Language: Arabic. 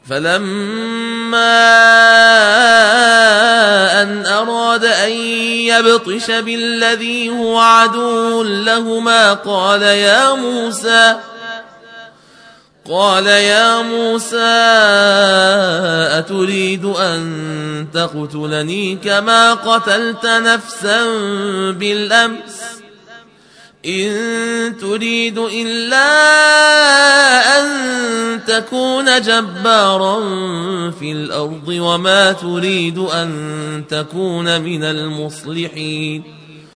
فلما أن أراد أن يبطش بالذي هو عدو لهما قال يا موسى أتريد أن تقتلني كما قتلت نفسا بالأمس إن تريد إلا أن تكون جبارا في الأرض وما تريد أن تكون من المصلحين